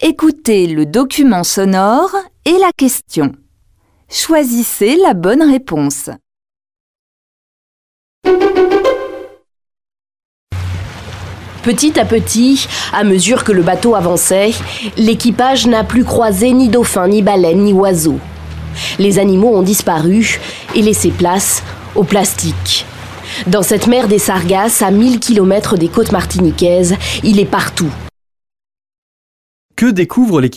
Écoutez le document sonore et la question. Choisissez la bonne réponse. Petit à petit, à mesure que le bateau avançait, l'équipage n'a plus croisé ni dauphins, ni baleines, ni oiseaux. Les animaux ont disparu et laissé place au plastique. Dans cette mer des Sargasses, à 1000 km des côtes martiniquaises, il est partout. Que découvre l'équipage ?